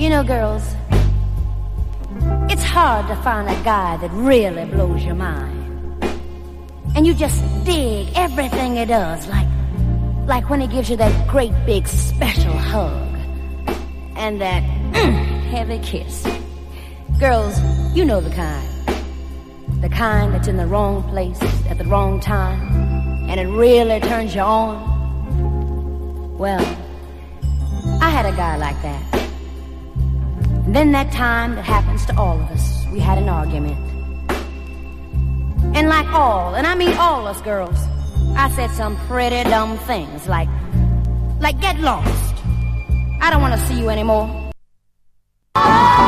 You know, girls, it's hard to find a guy that really blows your mind. And you just dig everything he does, like when he gives you that great big special hug. And that heavy kiss. Girls, you know the kind. The kind that's in the wrong place at the wrong time. And it really turns you on. Well, I had a guy like that. And then that time that happens to all of us, we had an argument. And like all, and I mean all us girls, I said some pretty dumb things like get lost. I don't want to see you anymore.